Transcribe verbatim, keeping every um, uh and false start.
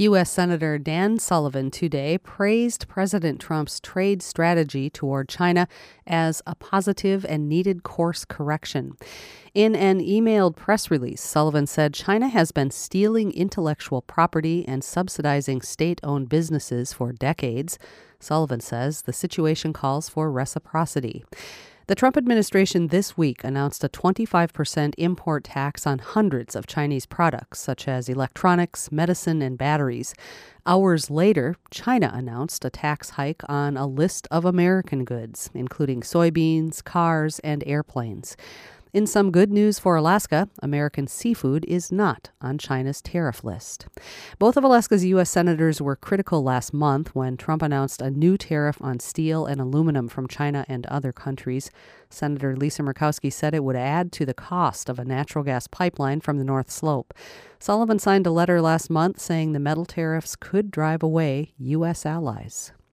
U S. Senator Dan Sullivan today praised President Trump's trade strategy toward China as a positive and needed course correction. In an emailed press release, Sullivan said China has been stealing intellectual property and subsidizing state-owned businesses for decades. Sullivan says the situation calls for reciprocity. The Trump administration this week announced a twenty-five percent import tax on hundreds of Chinese products, such as electronics, medicine, and batteries. Hours later, China announced a tax hike on a list of American goods, including soybeans, cars, and airplanes. In some good news for Alaska, American seafood is not on China's tariff list. Both of Alaska's U S senators were critical last month when Trump announced a new tariff on steel and aluminum from China and other countries. Senator Lisa Murkowski said it would add to the cost of a natural gas pipeline from the North Slope. Sullivan signed a letter last month saying the metal tariffs could drive away U S allies.